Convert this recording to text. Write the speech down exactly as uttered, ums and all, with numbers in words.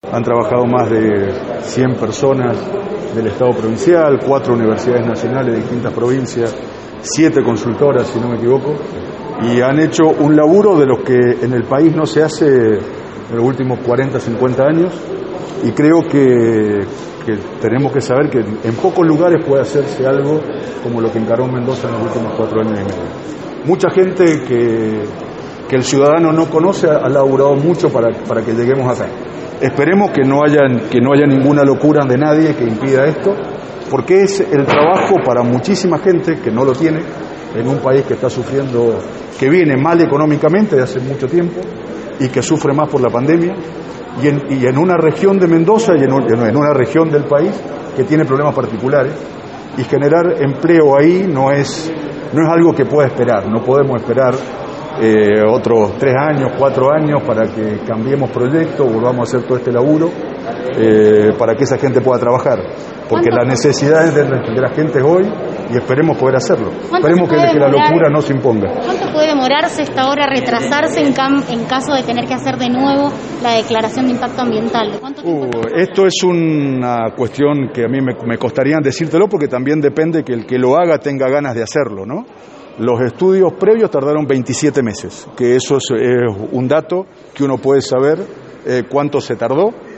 Han trabajado más de cien personas del Estado provincial, cuatro universidades nacionales de distintas provincias, siete consultoras, si no me equivoco, y han hecho un laburo de los que en el país no se hace en los últimos cuarenta, cincuenta años, y creo que, que tenemos que saber que en pocos lugares puede hacerse algo como lo que encaró Mendoza en los últimos cuatro años y medio. Mucha gente que, que el ciudadano no conoce ha laburado mucho para, para que lleguemos acá. Esperemos que no haya, que no haya ninguna locura de nadie que impida esto, porque es el trabajo para muchísima gente que no lo tiene, en un país que está sufriendo, que viene mal económicamente de hace mucho tiempo y que sufre más por la pandemia, y en, y en una región de Mendoza y en, en una región del país que tiene problemas particulares, y generar empleo ahí no es, no es algo que pueda esperar, no podemos esperar Eh, otros tres años, cuatro años para que cambiemos proyectos, volvamos a hacer todo este laburo eh, para que esa gente pueda trabajar, porque la necesidad es de, de la gente es hoy y esperemos poder hacerlo. Esperemos que, que la locura no se imponga. ¿Cuánto puede demorarse esta hora, retrasarse en, cam en caso de tener que hacer de nuevo la declaración de impacto ambiental? ¿Cuánto tiempo uh, esto es una cuestión que a mí me, me costaría decírtelo, porque también depende que el que lo haga tenga ganas de hacerlo, ¿no? Los estudios previos tardaron veintisiete meses, que eso es, es un dato que uno puede saber eh, cuánto se tardó.